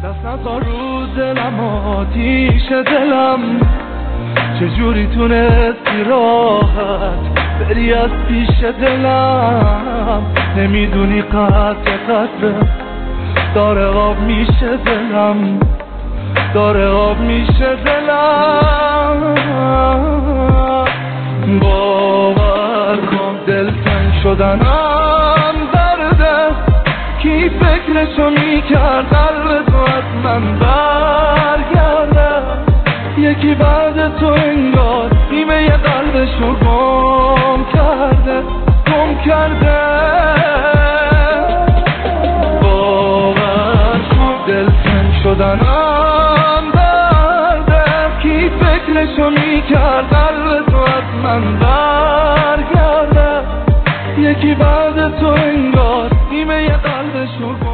دست نزار رو دلم آتیش دلم، چجوری تونستی راحت بری از پیش دلم؟ نمیدونی قطره داره آب میشه دلم، داره آب میشه دلم. باور کن دلتنگ شدنم درده، کی فکرشو میکرد قلب تو از من برگرده؟ یکی بعد تو انگار نیمه قلبشو گم کرده. باور کن دلتنگ شدنم درده، کی فکرشو میکرد قلب تو از من برگرده؟ یکی بعد تو انگار نیمه قلبشو گم